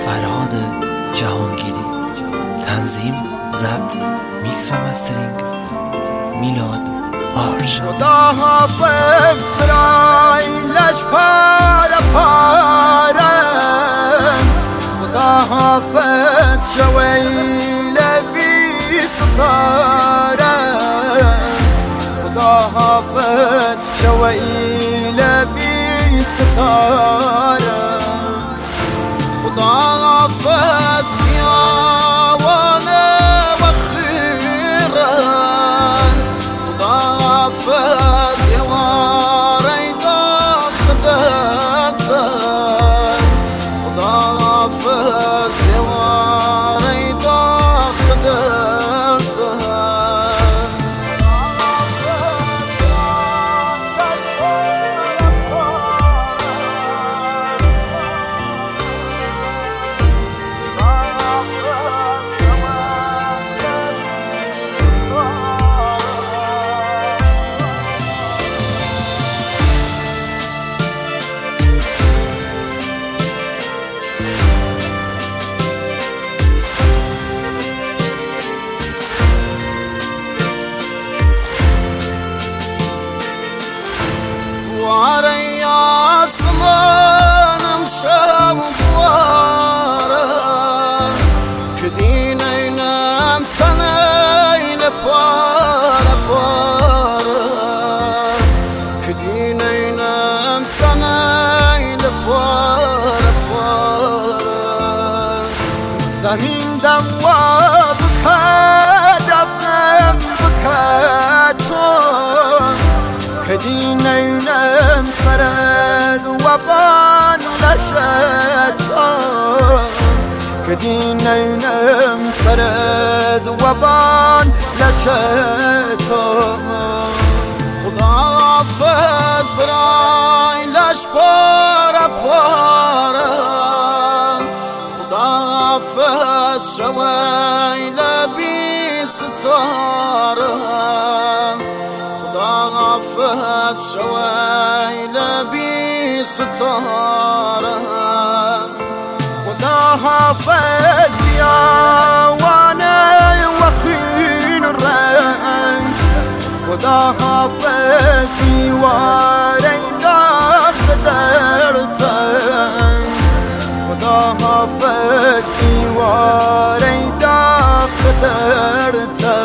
فرهاد جهانگیری. تنظیم، ضبط، میکس و مسترینگ میلاد آرش. خدا حافظ برایلش پاره پاره، خدا حافظ شویل بی ستاره، خدا حافظ شویل بی ستاره، خدا حافظ میاوانه و خیره، خدا حافظ یواری داخ درته، خدا حافظ یواری داخ درته. واري آسمانم شب واره، کدینینم تنین پاره پاره، کدینینم تنین پاره پاره، زمین دم و بکدفنم بکتون، کدینینم سرد و بان نشتون، کدینینم سرد و بان نشتون. خدا حافظ برایلش پاره پاره، خدا حافظ شویل بی ستاره، خدا حافظ شویل بی ستاره، خدا حافظ بیاوانه و خین رنگ، خدا حافظ دیواره داخ درتن، خدا حافظ دیواره داخ درتن.